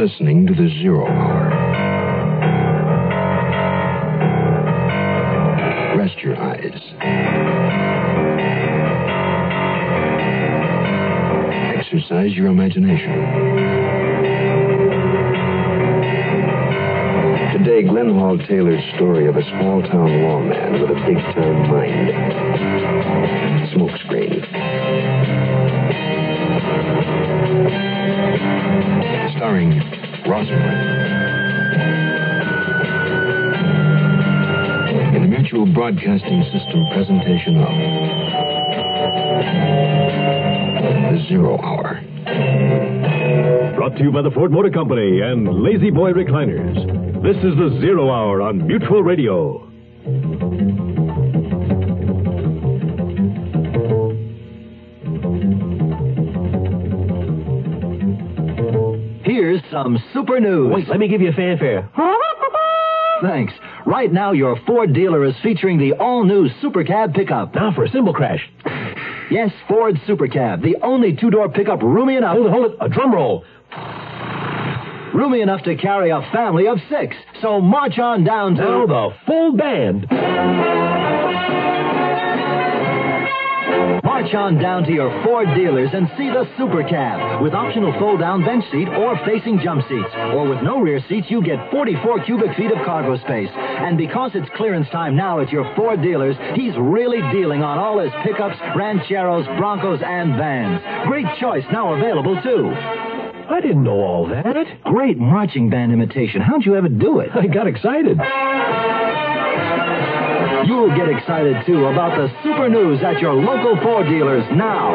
listening to the Zero Hour. Rest your eyes. Exercise your imagination. Today, Glenn Hall Taylor's story of a small-town lawman with a big-time mind. Smokescreen. Starring Rosamund. In the Mutual Broadcasting System presentation of The Zero Hour. Brought to you by the Ford Motor Company and Lazy Boy Recliners. This is The Zero Hour on Mutual Radio. Here's some super news. Wait, let me give you a fanfare. Thanks. Right now, your Ford dealer is featuring the all-new Super Cab pickup. Now for a cymbal crash. Yes, Ford Super Cab, the only two-door pickup roomy enough... Hold it. A drum roll. Roomy enough to carry a family of 6. So march on down to... Now the full band. March on down to your Ford dealers and see the Super Cab with optional fold-down bench seat or facing jump seats. Or with no rear seats, you get 44 cubic feet of cargo space. And because it's clearance time now at your Ford dealers, he's really dealing on all his pickups, rancheros, Broncos, and vans. Great choice now available, too. I didn't know all that. Great marching band imitation. How'd you ever do it? I got excited. You'll get excited, too, about the super news at your local Ford dealers now.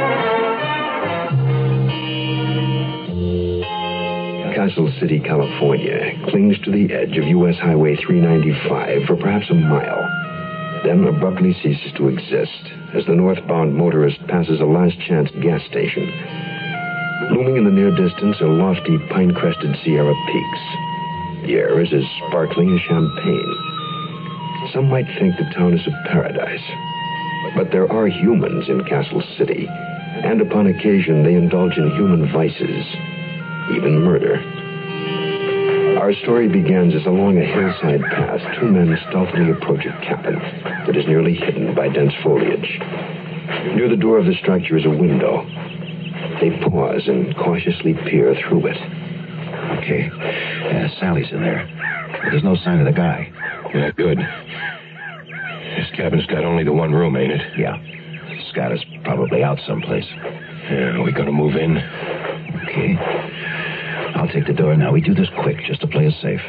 Castle City, California, clings to the edge of U.S. Highway 395 for perhaps a mile, then abruptly ceases to exist as the northbound motorist passes a last-chance gas station. Looming in the near distance are lofty, pine-crested Sierra peaks. The air is as sparkling as champagne. Some might think the town is a paradise. But there are humans in Castle City, and upon occasion they indulge in human vices, even murder. Our story begins as along a hillside path, 2 men stealthily approach a cabin that is nearly hidden by dense foliage. Near the door of the structure is a window. They pause and cautiously peer through it. Okay. Sally's in there. But there's no sign of the guy. Yeah, good. This cabin's got only the one room, ain't it? Yeah. Scott is probably out someplace. Yeah, are we gonna move in? Okay. I'll take the door now. We do this quick, just to play it safe.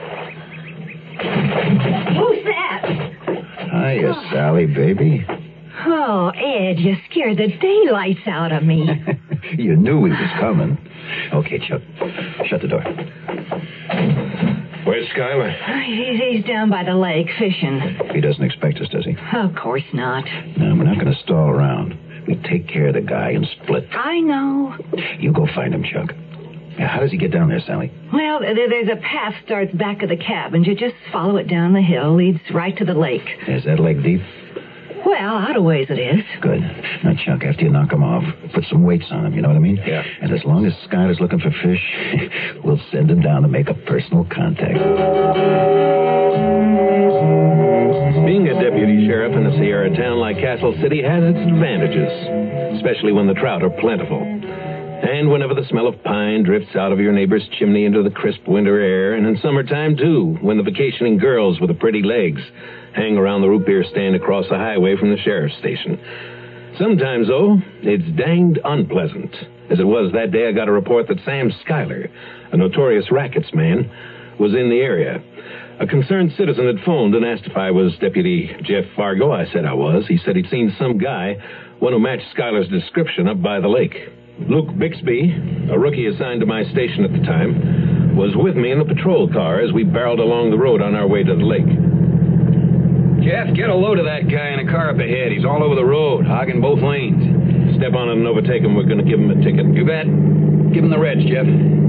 Who's that? Hiya, Sally, baby. Oh, Ed, you scared the daylights out of me. You knew he was coming. Okay, Chuck. Shut the door. Where's Skylar? He's down by the lake fishing. He doesn't expect us, does he? Of course not. No, we're not going to stall around. We take care of the guy and split. I know. You go find him, Chuck. Now, how does he get down there, Sally? Well, there's a path starts back of the cabin. You just follow it down the hill. Leads right to the lake. Is that lake deep? Well, out a ways it is. Good. Now, Chuck, after you knock him off, put some weights on him, you know what I mean? Yeah. And as long as Scott is looking for fish, we'll send him down to make a personal contact. Being a deputy sheriff in a Sierra town like Castle City has its advantages, especially when the trout are plentiful. And whenever the smell of pine drifts out of your neighbor's chimney into the crisp winter air, and in summertime, too, when the vacationing girls with the pretty legs hang around the root beer stand across the highway from the sheriff's station. Sometimes, though, it's danged unpleasant, as it was that day I got a report that Sam Schuyler, a notorious rackets man, was in the area. A concerned citizen had phoned and asked if I was Deputy Jeff Fargo. I said I was. He said he'd seen some guy, one who matched Schuyler's description, up by the lake. Luke Bixby, a rookie assigned to my station at the time, was with me in the patrol car as we barreled along the road on our way to the lake. Jeff, get a load of that guy in a car up ahead. He's all over the road, hogging both lanes. Step on it and overtake him. We're going to give him a ticket. You bet. Give him the reds, Jeff.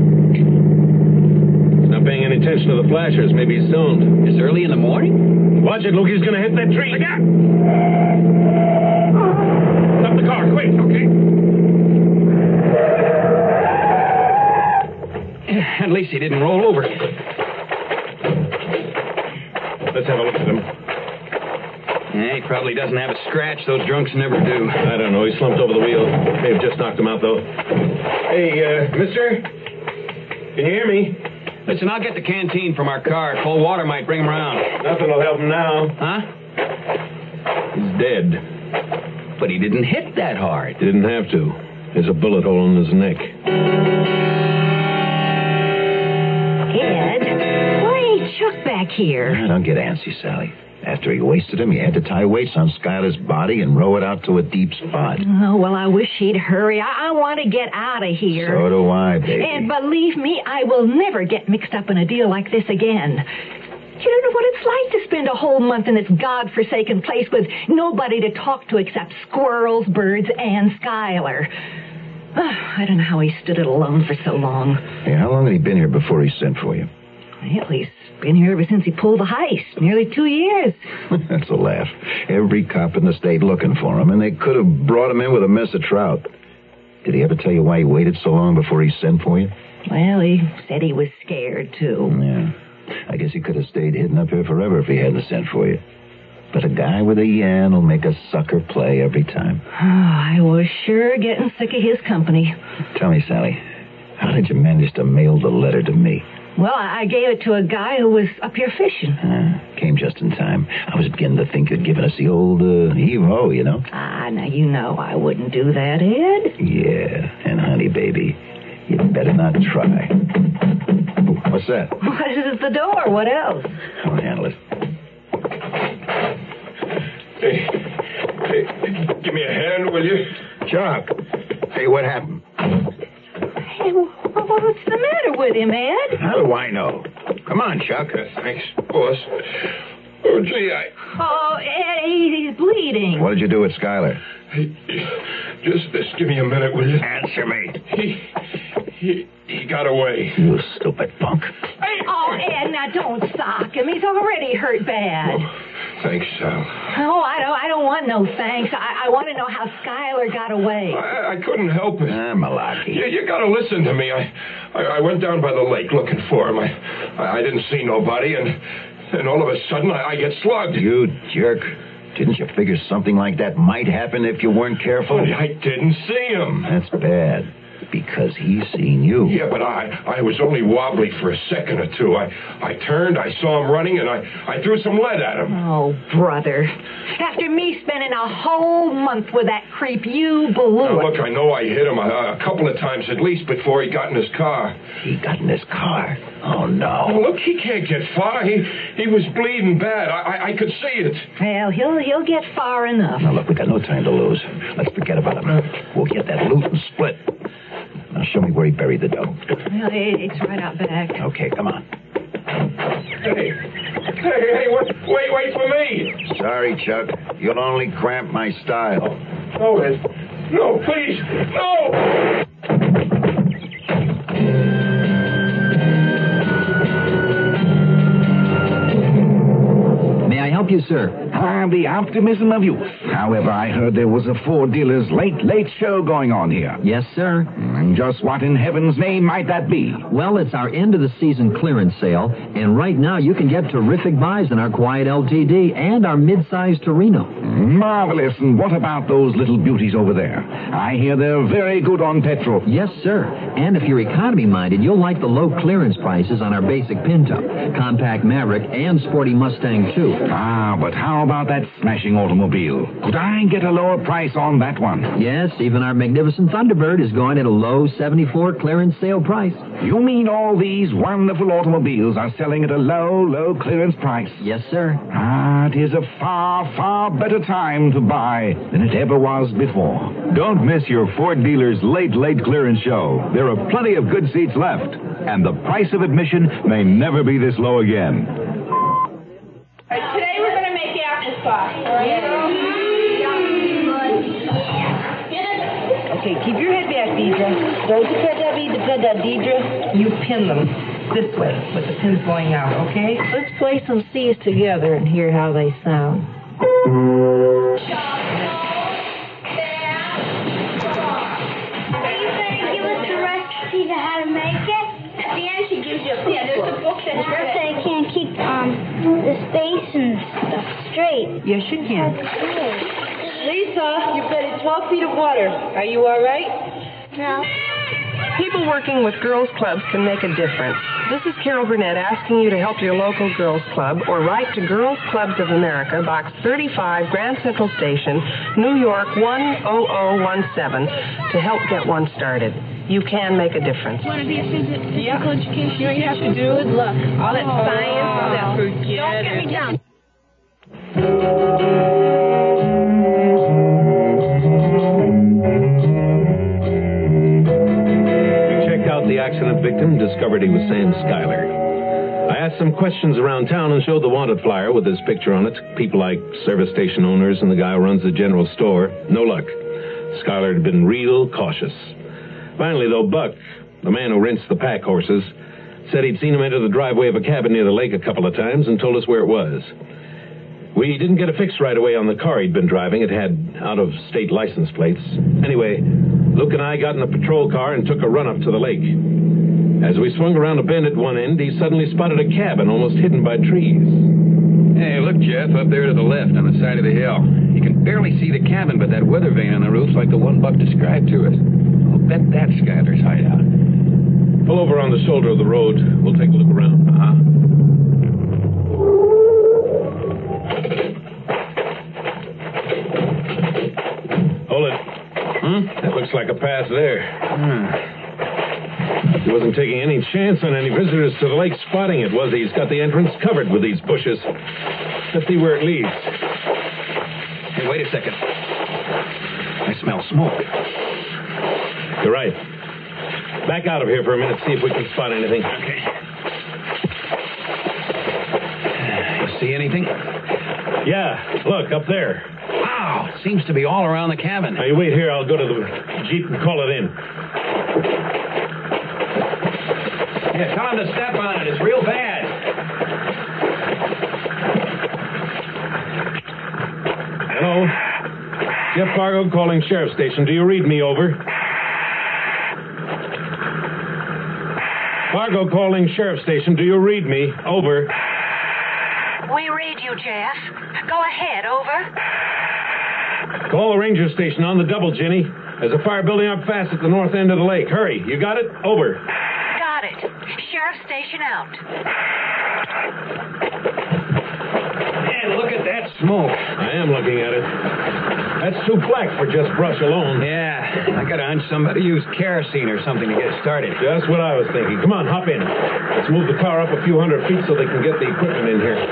He's not paying any attention to the flashers. Maybe he's stoned. It's early in the morning? Watch it, Luke. He's going to hit that tree. Look out! Stop the car, quick. Okay. At least he didn't roll over. Let's have a look at him. Yeah, he probably doesn't have a scratch. Those drunks never do. I don't know. He slumped over the wheel. They've just knocked him out, though. Hey, mister? Can you hear me? Listen, I'll get the canteen from our car. Cold water might bring him around. Nothing will help him now. Huh? He's dead. But he didn't hit that hard. He didn't have to. There's a bullet hole in his neck. Ed, why ain't Chuck back here? Don't get antsy, Sally. After he wasted him, he had to tie weights on Skylar's body and row it out to a deep spot. Oh, well, I wish he'd hurry. I want to get out of here. So do I, baby. And believe me, I will never get mixed up in a deal like this again. You don't know what it's like to spend a whole month in this godforsaken place with nobody to talk to except squirrels, birds, and Skylar. I don't know how he stood it alone for so long. Hey, how long had he been here before he sent for you? Well, he's been here ever since he pulled the heist. Nearly 2 years. That's a laugh. Every cop in the state looking for him, and they could have brought him in with a mess of trout. Did he ever tell you why he waited so long before he sent for you? Well, he said he was scared, too. Yeah. I guess he could have stayed hidden up here forever if he hadn't sent for you. But a guy with a yen will make a sucker play every time. Oh, I was sure getting sick of his company. Tell me, Sally, how did you manage to mail the letter to me? Well, I gave it to a guy who was up here fishing. Came just in time. I was beginning to think you'd given us the old hero, you know. Now you know I wouldn't do that, Ed. Yeah, and honey, baby, you'd better not try. Oh, what's that? Well, this is the door. What else? I'll handle it. Hey, give me a hand, will you? Chuck. Hey, what happened? Hey, what's the matter with him, Ed? How do I know? Come on, Chuck. Thanks, boss. Oh, gee, Oh, Ed, he's bleeding. What did you do with Skylar? Just give me a minute, will you? Answer me. He got away. You stupid punk. Oh, Ed, now don't sock him. He's already hurt bad. Oh, thanks, Sal. Oh, I don't want no thanks. I want to know how Skylar got away. I couldn't help it. Malarkey. You got to listen to me. I went down by the lake looking for him. I didn't see nobody, and all of a sudden I get slugged. You jerk. Didn't you figure something like that might happen if you weren't careful? But I didn't see him. That's bad. Because he's seen you. Yeah, but I was only wobbly for a second or two. I turned, I saw him running, and I threw some lead at him. Oh, brother. After me spending a whole month with that creep, you blew Now, it. look, I know I hit him a couple of times at least before he got in his car. He got in his car? Oh, no. Oh, look, he can't get far. He was bleeding bad. I could see it. Well, he'll get far enough. Now, look, we got no time to lose. Let's forget about him. We'll get that loot and split. Now, show me where he buried the dough. Well, it's right out back. Okay, come on. Hey, wait for me. Sorry, Chuck. You'll only cramp my style. No, Ed. No, please. No! May I help you, sir? The optimism of youth. However, I heard there was a Ford dealer's late show going on here. Yes, sir. And just what in heaven's name might that be? Well, it's our end-of-the-season clearance sale, and right now you can get terrific buys in our Quiet LTD and our mid-size Torino. Marvelous. And what about those little beauties over there? I hear they're very good on petrol. Yes, sir. And if you're economy-minded, you'll like the low clearance prices on our basic Pinto, Compact Maverick, and Sporty Mustang, too. But how about that smashing automobile? Could I get a lower price on that one? Yes, even our magnificent Thunderbird is going at a low $74 clearance sale price. You mean all these wonderful automobiles are selling at a low clearance price? Yes, sir. It is a far, far better time to buy than it ever was before. Don't miss your Ford dealer's late clearance show. There are plenty of good seats left, and the price of admission may never be this low again. Today we're going to make apple sauce. Okay, keep your head back, Deidre. Don't depend, Deidre. You pin them this way with the pins going out, okay? Let's play some C's together and hear how they sound. Are you going to give us the recipe to how to make it? At the end, she I can't keep the space and stuff straight. Yes, you can. Lisa, you've got 12 feet of water. Are you all right? No. People working with girls' clubs can make a difference. This is Carol Burnett asking you to help your local girls' club or write to Girls Clubs of America, Box 35, Grand Central Station, New York 10017, to help get one started. You can make a difference. Want to be a physical education? You know what you have to do? Good luck. All that science, all that forget. Don't get me down. The accident victim, discovered he was Sam Schuyler. I asked some questions around town and showed the wanted flyer with his picture on it. People like service station owners and the guy who runs the general store. No luck. Schuyler had been real cautious. Finally, though, Buck, the man who rents the pack horses, said he'd seen him enter the driveway of a cabin near the lake a couple of times and told us where it was. We didn't get a fix right away on the car he'd been driving. It had out-of-state license plates. Anyway, Luke and I got in a patrol car and took a run up to the lake. As we swung around a bend at one end, he suddenly spotted a cabin almost hidden by trees. Hey, look, Jeff, up there to the left on the side of the hill. You can barely see the cabin, but that weather vane on the roof's like the one Buck described to us. I'll bet that's Schuyler's hideout. Pull over on the shoulder of the road. We'll take a look around. Hold it. That looks like a path there. He wasn't taking any chance on any visitors to the lake spotting it, was he? He's got the entrance covered with these bushes. Let's see where it leads. Hey, wait a second. I smell smoke. You're right. Back out of here for a minute, see if we can spot anything. Okay. You see anything? Yeah, look, up there. Wow, it seems to be all around the cabin. Now, you wait here. I'll go to the Jeep and call it in. Yeah, tell him to step on it. It's real bad. Hello? Jeff Fargo calling Sheriff's Station. Do you read me? Over. Fargo calling Sheriff's Station. Do you read me? Over. We read you, Jeff. Go ahead, over. Call the ranger station on the double, Ginny. There's a fire building up fast at the north end of the lake. Hurry. You got it? Over. Got it. Sheriff station out. Man, look at that smoke. I am looking at it. That's too black for just brush alone. Yeah, I got a hunch somebody used kerosene or something to get started. Just what I was thinking. Come on, hop in. Let's move the car up a few hundred feet so they can get the equipment in here.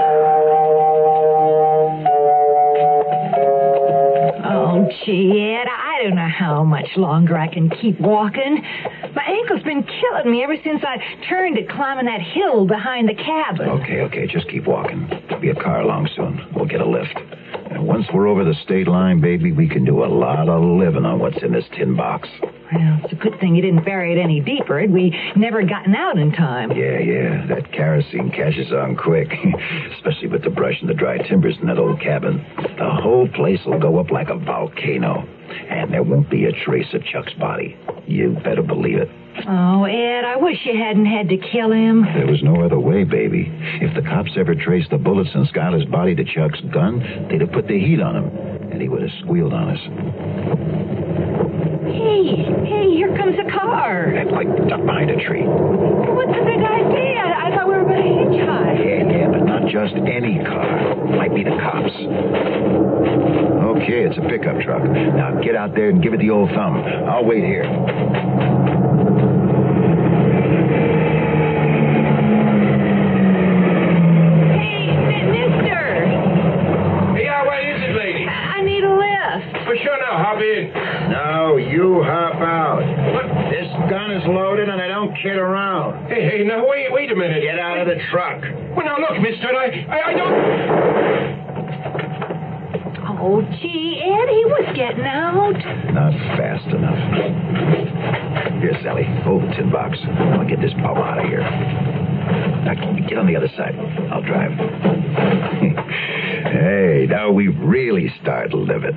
Oh, gee, Ed, I don't know how much longer I can keep walking. My ankle's been killing me ever since I turned to climbing that hill behind the cabin. Okay, just keep walking. There'll be a car along soon. We'll get a lift. And once we're over the state line, baby, we can do a lot of living on what's in this tin box. Well, it's a good thing you didn't bury it any deeper. We'd never gotten out in time. Yeah. That kerosene catches on quick. Especially with the brush and the dry timbers in that old cabin. The whole place will go up like a volcano. And there won't be a trace of Chuck's body. You better believe it. Oh, Ed, I wish you hadn't had to kill him. There was no other way, baby. If the cops ever traced the bullets in Schuyler's body to Chuck's gun, they'd have put the heat on him. And he would have squealed on us. Hey, here comes a car. That like ducked behind a tree. What's the big idea? I thought we were going to hitchhike. Yeah, but not just any car. Might be the cops. Okay, it's a pickup truck. Now get out there and give it the old thumb. I'll wait here. Hey, mister. Yeah, what is it, lady? I need a lift. For sure now, hop in. No, you hop out. What? This gun is loaded and I don't kid around. Hey, now, wait a minute. Get out of the truck. Well, now, look, mister, I don't... Oh, gee, Ed, he was getting out. Not fast enough. Here, Sally, hold the tin box. I'll get this pal out of here. Now, get on the other side. I'll drive. Hey, now we've really started living.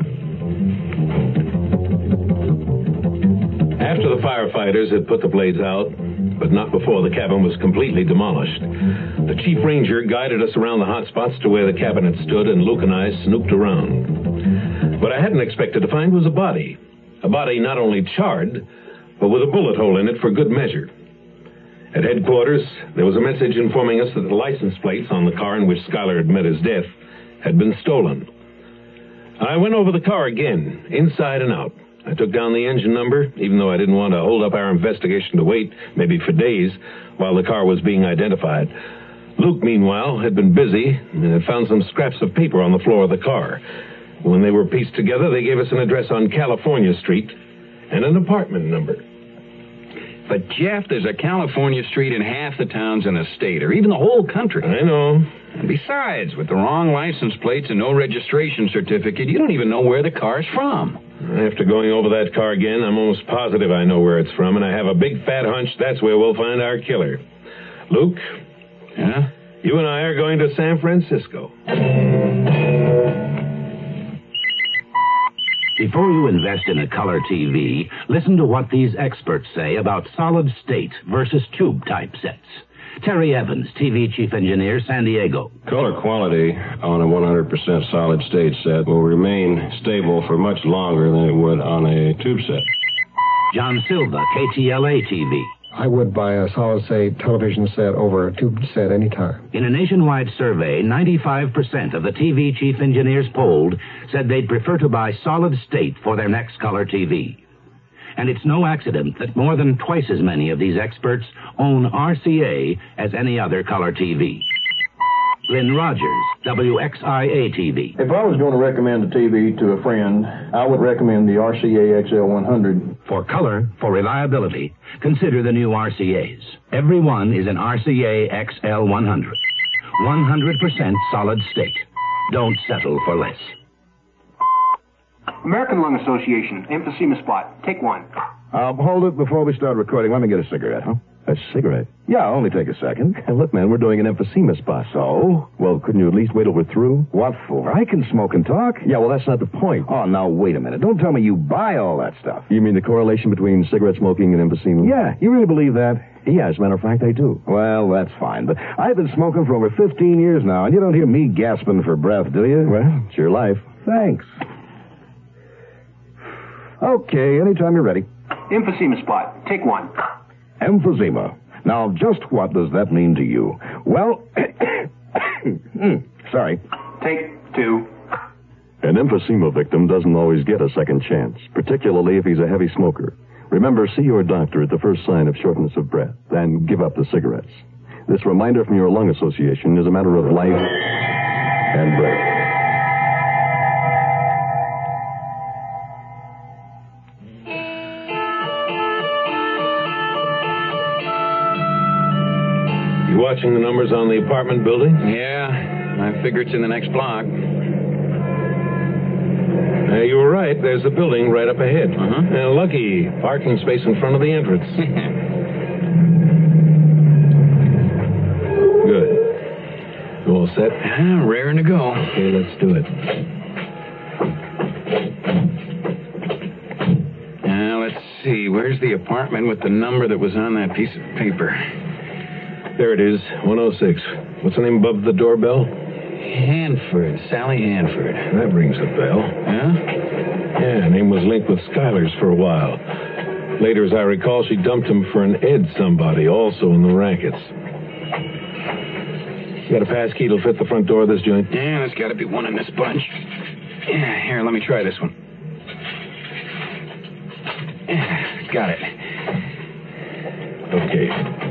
After the firefighters had put the blades out, but not before the cabin was completely demolished. The chief ranger guided us around the hot spots to where the cabin had stood, and Luke and I snooped around. What I hadn't expected to find was a body. A body not only charred, but with a bullet hole in it for good measure. At headquarters, there was a message informing us that the license plates on the car in which Schuyler had met his death had been stolen. I went over the car again, inside and out. I took down the engine number, even though I didn't want to hold up our investigation to wait, maybe for days, while the car was being identified. Luke, meanwhile, had been busy and had found some scraps of paper on the floor of the car. When they were pieced together, they gave us an address on California Street and an apartment number. But, Jeff, there's a California street in half the towns in the state, or even the whole country. I know. And besides, with the wrong license plates and no registration certificate, you don't even know where the car's from. After going over that car again, I'm almost positive I know where it's from, and I have a big fat hunch that's where we'll find our killer. Luke? Yeah? You and I are going to San Francisco. Before you invest in a color TV, listen to what these experts say about solid state versus tube type sets. Terry Evans, TV Chief Engineer, San Diego. Color quality on a 100% solid state set will remain stable for much longer than it would on a tube set. John Silva, KTLA TV. I would buy a solid-state television set over a tube set anytime. In a nationwide survey, 95% of the TV chief engineers polled said they'd prefer to buy solid-state for their next color TV. And it's no accident that more than twice as many of these experts own RCA as any other color TV. Lynn Rogers, WXIA TV. If I was going to recommend a TV to a friend, I would recommend the RCA XL100. For color, for reliability, consider the new RCAs. Every one is an RCA XL100. 100% solid state. Don't settle for less. American Lung Association, emphysema spot. Take one. Hold it before we start recording. Let me get a cigarette, huh? A cigarette? Yeah, only take a second. Look, man, we're doing an emphysema spot. So? Well, couldn't you at least wait till we're through? What for? I can smoke and talk. Yeah, well, that's not the point. Oh, now, wait a minute. Don't tell me you buy all that stuff. You mean the correlation between cigarette smoking and emphysema? Yeah, you really believe that? Yeah, as a matter of fact, I do. Well, that's fine, but I've been smoking for over 15 years now, and you don't hear me gasping for breath, do you? Well, it's your life. Thanks. Okay, anytime you're ready. Emphysema spot. Take one. Emphysema. Now, just what does that mean to you? Well, sorry. Take two. An emphysema victim doesn't always get a second chance, particularly if he's a heavy smoker. Remember, see your doctor at the first sign of shortness of breath, then give up the cigarettes. This reminder from your lung association is a matter of life and breath. You watching the numbers on the apartment building? Yeah, I figure it's in the next block. You were right. There's a building right up ahead. Lucky parking space in front of the entrance. Good. You all set? Raring to go. Okay, let's do it. Now, let's see. Where's the apartment with the number that was on that piece of paper? There it is, 106. What's the name above the doorbell? Hanford, Sally Hanford. That rings a bell. Yeah? Yeah, her name was linked with Schuyler's for a while. Later, as I recall, she dumped him for an Ed somebody, also in the rackets. You got a pass key that'll fit the front door of this joint? Yeah, there's got to be one in this bunch. Yeah, here, let me try this one. Yeah, got it. Okay.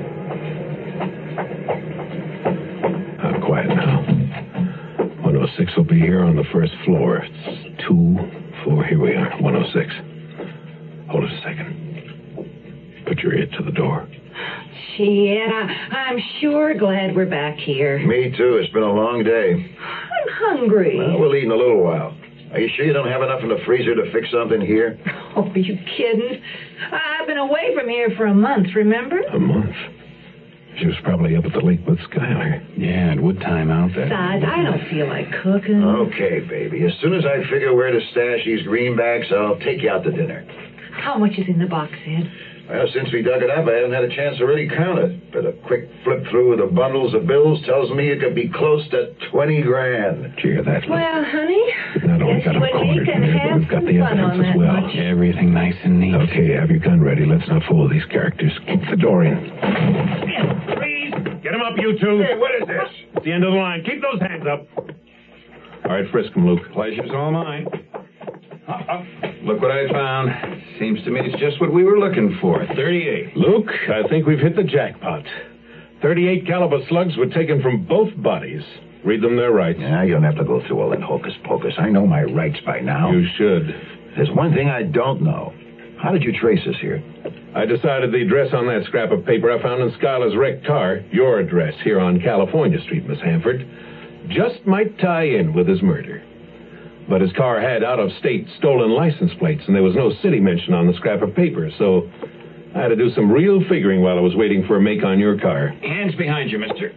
Quiet now. 106 will be here on the first floor. It's 2, 4. Here we are. 106. Hold it a second. Put your ear to the door. Gee, Ed, I'm sure glad we're back here. Me too. It's been a long day. I'm hungry. Well, we'll eat in a little while. Are you sure you don't have enough in the freezer to fix something here? Oh, are you kidding? I've been away from here for a month, remember? A month? She was probably up at the lake with Schuyler. Yeah, it would time out there. Besides, I don't feel like cooking. Okay, baby. As soon as I figure where to stash these greenbacks, I'll take you out to dinner. How much is in the box, Ed? Well, since we dug it up, I haven't had a chance to really count it. But a quick flip through of the bundles of bills tells me it could be close to 20 grand. Did you hear that? Well, honey, Not only got them cornered, but we've got the evidence as well. Everything nice and neat. Okay, have your gun ready. Let's not fool these characters. Keep the door in. Freeze! Get him up, you two. Hey, what is this? It's the end of the line. Keep those hands up. All right, frisk him, Luke. Pleasure's all mine. Look what I found. Seems to me it's just what we were looking for. 38. Luke, I think we've hit the jackpot. 38 caliber slugs were taken from both bodies. Read them their rights. Yeah, you don't have to go through all that hocus pocus. I know my rights by now. You should. There's one thing I don't know. How did you trace us here? I decided the address on that scrap of paper I found in Schuyler's wrecked car, your address here on California Street, Miss Hanford, just might tie in with his murder. But his car had out-of-state stolen license plates, and there was no city mention on the scrap of paper, so I had to do some real figuring while I was waiting for a make on your car. Hands behind you, mister.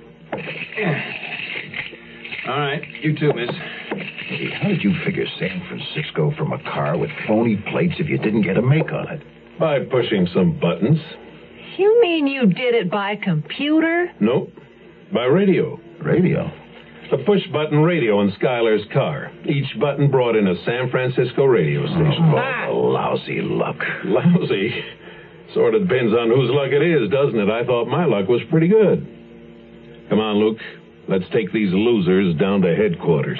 All right, you too, miss. Hey, how did you figure San Francisco from a car with phony plates if you didn't get a make on it? By pushing some buttons. You mean you did it by computer? Nope. By radio. Radio? A push-button radio in Schuyler's car. Each button brought in a San Francisco radio station. Oh, lousy luck. Lousy? Sort of depends on whose luck it is, doesn't it? I thought my luck was pretty good. Come on, Luke. Let's take these losers down to headquarters.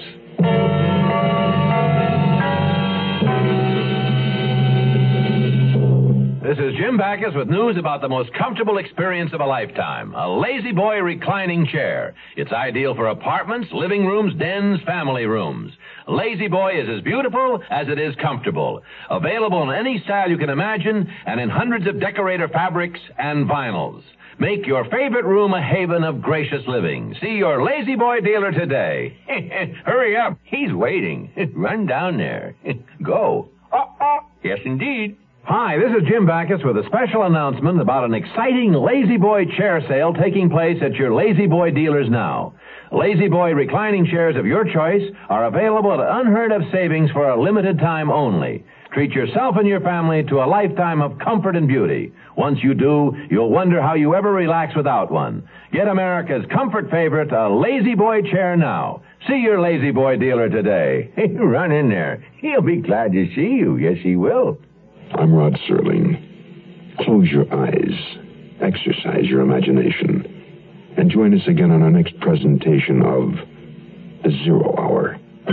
This is Jim Backus with news about the most comfortable experience of a lifetime, a Lazy Boy reclining chair. It's ideal for apartments, living rooms, dens, family rooms. Lazy Boy is as beautiful as it is comfortable. Available in any style you can imagine and in hundreds of decorator fabrics and vinyls. Make your favorite room a haven of gracious living. See your Lazy Boy dealer today. Hurry up. He's waiting. Run down there. Go. Yes, indeed. Hi, this is Jim Backus with a special announcement about an exciting Lazy Boy chair sale taking place at your Lazy Boy dealers now. Lazy Boy reclining chairs of your choice are available at unheard-of savings for a limited time only. Treat yourself and your family to a lifetime of comfort and beauty. Once you do, you'll wonder how you ever relax without one. Get America's comfort favorite, a Lazy Boy chair now. See your Lazy Boy dealer today. Run in there. He'll be glad to see you. Yes, he will. I'm Rod Serling. Close your eyes, exercise your imagination, and join us again on our next presentation of The Zero Hour.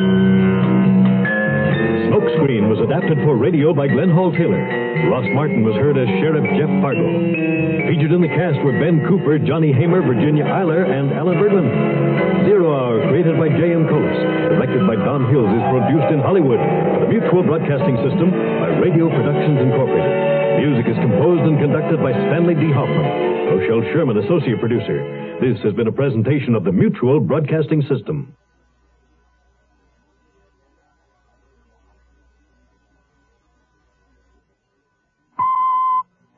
Smokescreen was adapted for radio by Glenn Hall Taylor. Ross Martin was heard as Sheriff Jeff Fargo. Featured in the cast were Ben Cooper, Johnny Hamer, Virginia Eiler, and Alan Berglund. Zero Hour, created by J.M. Colas, directed by Don Hills, is produced in Hollywood for the Mutual Broadcasting System by Radio Productions Incorporated. Music is composed and conducted by Stanley D. Hoffman. Rochelle Sherman, associate producer. This has been a presentation of the Mutual Broadcasting System.